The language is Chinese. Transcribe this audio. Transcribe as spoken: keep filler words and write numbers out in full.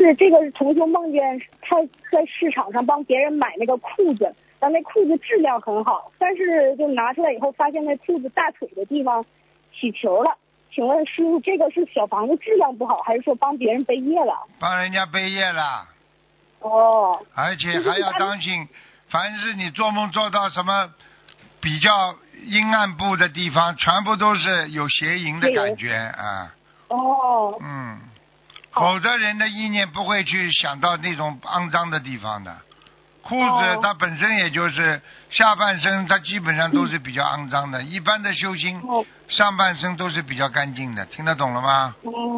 是这个同修梦见他在市场上帮别人买那个裤子，然后那裤子质量很好，但是就拿出来以后发现那裤子大腿的地方起球了。请问师傅，这个是小房子质量不好，还是说帮别人背业了？ 帮人家背业了。 哦。 而且还要当心，凡是你做梦做到什么比较阴暗部的地方，全部都是有邪淫的感觉啊。 哦。 嗯。否则人的意念不会去想到那种肮脏的地方的。裤子它本身也就是下半身，它基本上都是比较肮脏的。一般的修行，上半身都是比较干净的，听得懂了吗？ 嗯。